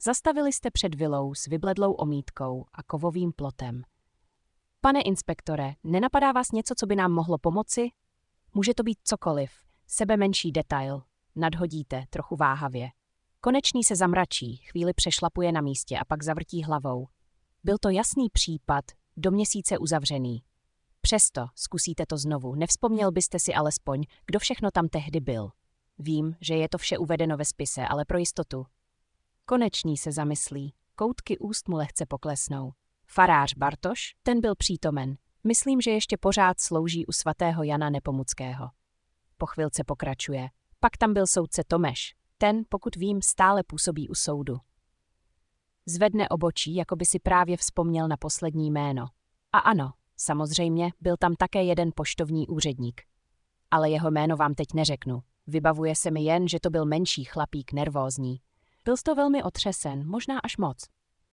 Zastavili jste před vilou s vybledlou omítkou a kovovým plotem. Pane inspektore, nenapadá vás něco, co by nám mohlo pomoci? Může to být cokoliv, sebe menší detail. Nadhodíte, trochu váhavě. Konečný se zamračí, chvíli přešlapuje na místě a pak zavrtí hlavou. Byl to jasný případ, do měsíce uzavřený. Přesto zkusíte to znovu, nevzpomněl byste si alespoň, kdo všechno tam tehdy byl. Vím, že je to vše uvedeno ve spise, ale pro jistotu. Konečný se zamyslí, koutky úst mu lehce poklesnou. Farář Bartoš, ten byl přítomen. Myslím, že ještě pořád slouží u svatého Jana Nepomuckého. Po chvilce pokračuje. Pak tam byl soudce Tomeš. Ten, pokud vím, stále působí u soudu. Zvedne obočí, jako by si právě vzpomněl na poslední jméno. A ano, samozřejmě, byl tam také jeden poštovní úředník. Ale jeho jméno vám teď neřeknu. Vybavuje se mi jen, že to byl menší chlapík nervózní. Byl z to velmi otřesen, možná až moc.